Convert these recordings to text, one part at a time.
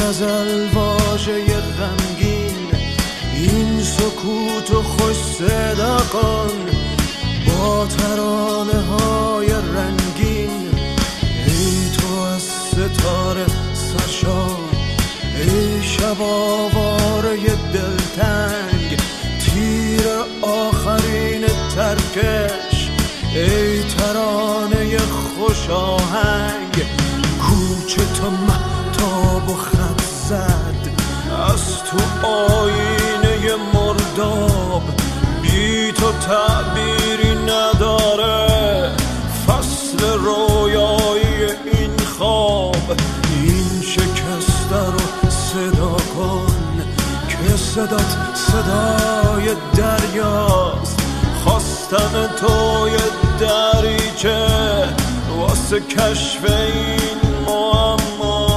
غزل واژه غمگین، این سکوت و خوش صدا کن با ترانه های رنگین. ای تو از ستاره سرشار، ای شب آواره دلتنگ، تیر آخرین ترکش، ای ترانه خوش آهنگ. کوچه تو مهتاب و خط زد از تو آینه مرداب، بی تو تعبیری نداره فصل رویایی این خواب. این شکسته رو صدا کن که صدات صدای دریاست. خواستن توی دریچه واسه کشف این معما.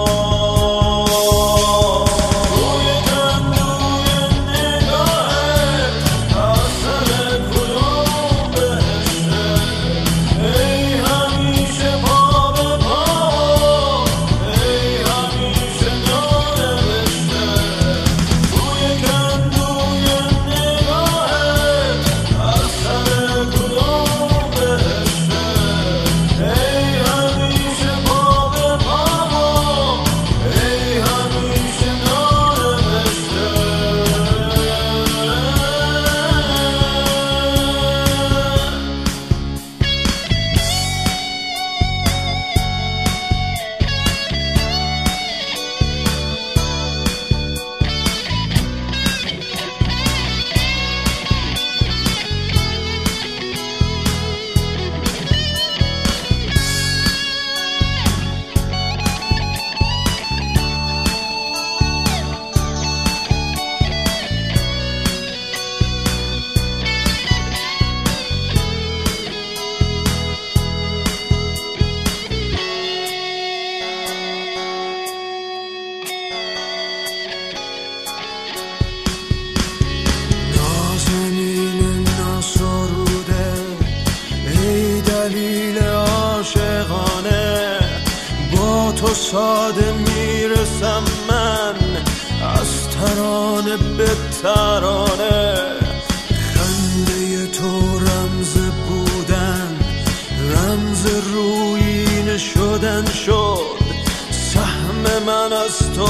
تو ساده میرسم من از ترانه به ترانه. خنده تو رمز بودن، رمز رویین شدن شد. سهم من از تو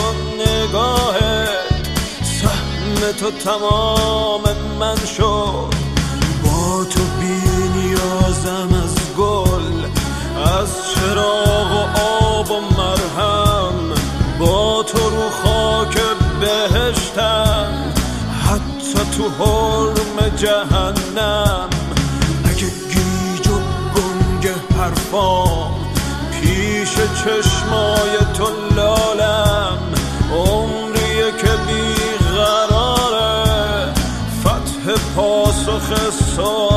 نگاهت، سهم تو تمام من شد. با تو بی نیازم از گل، از چراغ و آب و مرهم. با تو رو خاک بهشتم، حتی تو حرم جهنم. اگه گیج و گنگ حرفام پیش چشمای تو لالم، عمریه که بیقراره فتح پاسخ سوال.